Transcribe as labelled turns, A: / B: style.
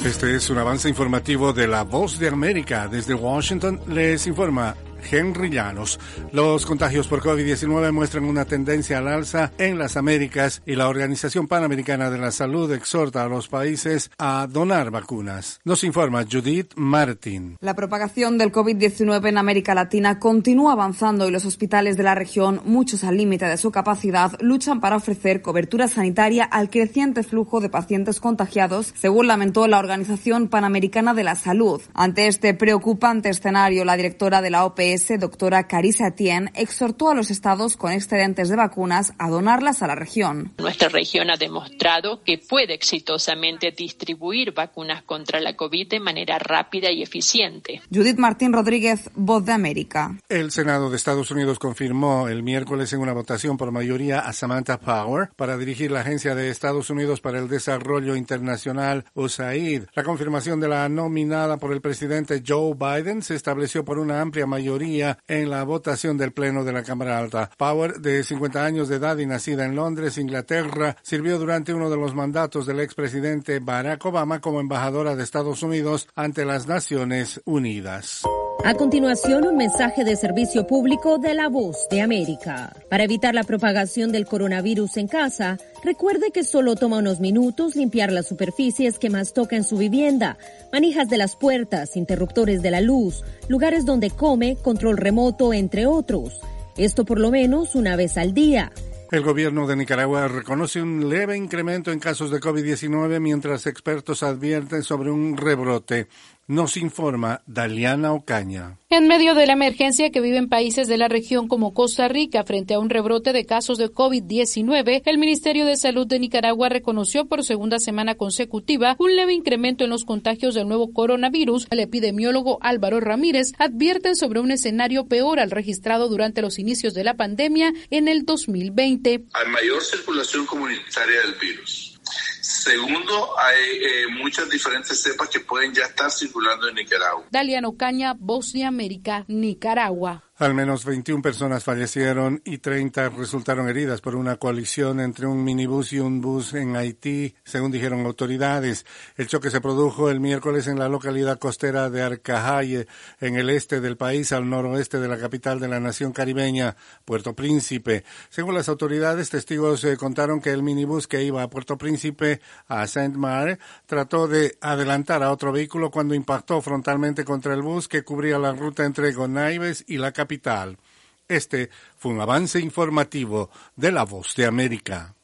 A: Este es un avance informativo de La Voz de América. Desde Washington les informa Henry Llanos. Los contagios por COVID-19 muestran una tendencia al alza en las Américas y la Organización Panamericana de la Salud exhorta a los países a donar vacunas. Nos informa Judith Martín.
B: La propagación del COVID-19 en América Latina continúa avanzando y los hospitales de la región, muchos al límite de su capacidad, luchan para ofrecer cobertura sanitaria al creciente flujo de pacientes contagiados, según lamentó la Organización Panamericana de la Salud. Ante este preocupante escenario, la directora de la OPS, doctora Carissa Tien, exhortó a los estados con excedentes de vacunas a donarlas a la región.
C: Nuestra región ha demostrado que puede exitosamente distribuir vacunas contra la COVID de manera rápida y eficiente.
B: Judith Martín Rodríguez, Voz de América.
A: El Senado de Estados Unidos confirmó el miércoles en una votación por mayoría a Samantha Power para dirigir la Agencia de Estados Unidos para el Desarrollo Internacional, USAID. La confirmación de la nominada por el presidente Joe Biden se estableció por una amplia mayoría en la votación del Pleno de la Cámara Alta. Power, de 50 años de edad y nacida en Londres, Inglaterra, sirvió durante uno de los mandatos del expresidente Barack Obama como embajadora de Estados Unidos ante las Naciones Unidas.
D: A continuación, un mensaje de servicio público de La Voz de América. Para evitar la propagación del coronavirus en casa, recuerde que solo toma unos minutos limpiar las superficies que más toca en su vivienda, manijas de las puertas, interruptores de la luz, lugares donde come, control remoto, entre otros. Esto por lo menos una vez al día.
A: El gobierno de Nicaragua reconoce un leve incremento en casos de COVID-19 mientras expertos advierten sobre un rebrote. Nos informa Daliana Ocaña.
E: En medio de la emergencia que viven países de la región como Costa Rica frente a un rebrote de casos de COVID-19, el Ministerio de Salud de Nicaragua reconoció por segunda semana consecutiva un leve incremento en los contagios del nuevo coronavirus. El epidemiólogo Álvaro Ramírez advierte sobre un escenario peor al registrado durante los inicios de la pandemia en el 2020.
F: Hay mayor circulación comunitaria del virus. Segundo, hay muchas diferentes cepas que pueden ya estar circulando en Nicaragua.
E: Daliana Ocaña, Voz de América, Nicaragua.
A: Al menos 21 personas fallecieron y 30 resultaron heridas por una colisión entre un minibús y un bus en Haití, según dijeron autoridades. El choque se produjo el miércoles en la localidad costera de Arcahaye, en el este del país, al noroeste de la capital de la nación caribeña, Puerto Príncipe. Según las autoridades, testigos contaron que el minibús que iba a Puerto Príncipe, a Saint-Mare, trató de adelantar a otro vehículo cuando impactó frontalmente contra el bus que cubría la ruta entre Gonaives y la capital. Este fue un avance informativo de La Voz de América.